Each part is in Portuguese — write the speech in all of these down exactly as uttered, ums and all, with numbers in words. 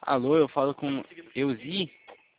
Alô, eu falo com Euzi?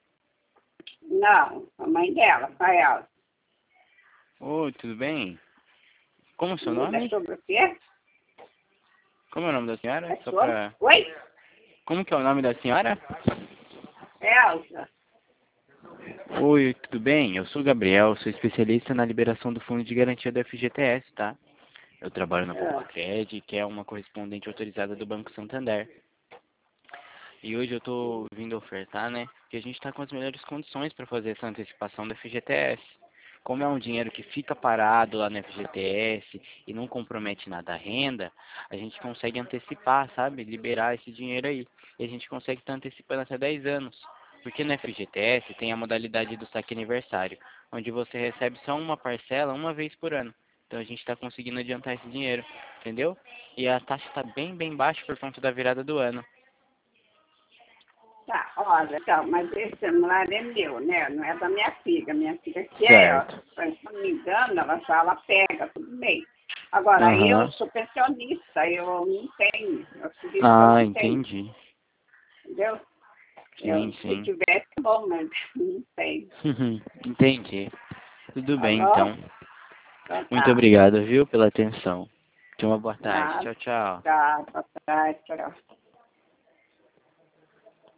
Não, a mãe dela, a Elza. Oi, tudo bem? Como é o seu Muda nome? sobre o quê? Como é o nome da senhora? É Só sobre... pra... Oi? Como que é o nome da senhora? Elza. Oi, tudo bem? Eu sou o Gabriel, sou especialista na liberação do Fundo de Garantia do F G T S, tá? Eu trabalho na Ah, Poupa-Cred, que é uma correspondente autorizada do Banco Santander. E hoje eu tô vindo ofertar, né, que a gente tá com as melhores condições para fazer essa antecipação do F G T S. Como é um dinheiro que fica parado lá no F G T S e não compromete nada a renda, a gente consegue antecipar, sabe? Liberar esse dinheiro aí. E a gente consegue estar antecipando até dez anos. Porque no F G T S tem a modalidade do saque aniversário, onde você recebe só uma parcela uma vez por ano. Então a gente está conseguindo adiantar esse dinheiro, entendeu? E a taxa está bem, bem baixa por conta da virada do ano. tá, olha, então, mas esse celular é meu, né? Não é da minha filha. Minha filha quer, ó, Certo. se não me engano, ela só ela pega, tudo bem. Agora, eu Aham. sou pensionista, eu não tenho. Eu acredito que eu Ah, não tenho, entendi. entendeu? Sim, Eu, se sim. tivesse, bom, mas não tenho. Entendi. Tudo Tá bem, bom? então. Então Muito tá. obrigado, viu, pela atenção. Tenha uma boa tarde. Nada. Tchau, tchau. Tá, tá, tá, tchau.